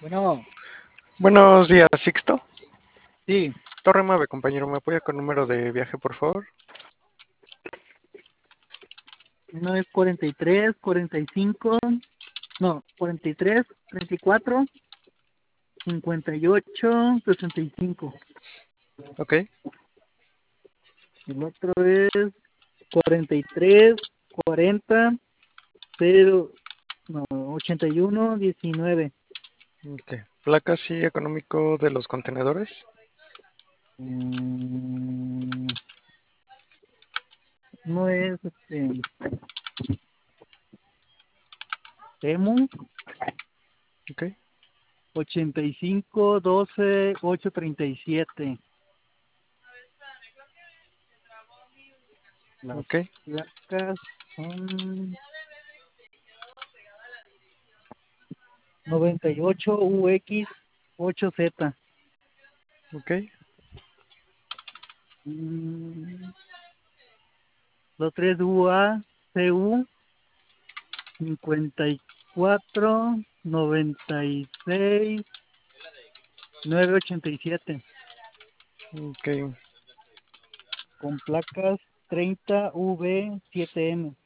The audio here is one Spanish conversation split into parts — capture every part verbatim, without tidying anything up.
Bueno, Buenos días, Sixto. sí, Torre nueve, compañero. ¿Me apoya con número de viaje, por favor? uno es cuarenta y tres, cuarenta y cinco, no, cuarenta y tres, treinta y cuatro, cincuenta y ocho, sesenta y cinco. Ok. El otro es cuarenta y tres, cuarenta, cero, no, ochenta y uno, diecinueve. Ok. Placas y económico de los contenedores. Mm, no es este, Temu, Ok. ochenta y cinco, doce, ocho, treinta y siete. Las Ok. placas son noventa y ocho U X ocho Z. Ok. Mm, los tres U A C U cincuenta y cuatro noventa y seis nueve ochenta y siete Ok. con placas treinta V siete M.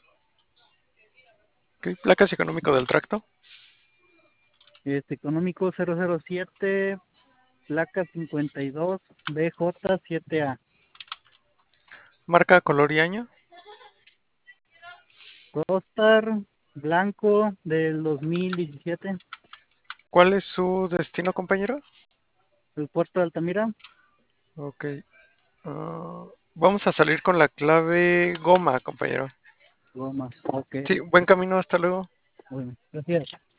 Ok. Placas y económico del tracto. Este económico cero cero siete, placa cincuenta y dos B J siete A. Marca, color y año. Rostar blanco del dos mil diecisiete. ¿Cuál es su destino, compañero? El puerto de Altamira. Ok. Ah, vamos a salir con la clave goma, compañero. Goma. Ok. Sí, buen camino. Hasta luego. Bueno, gracias.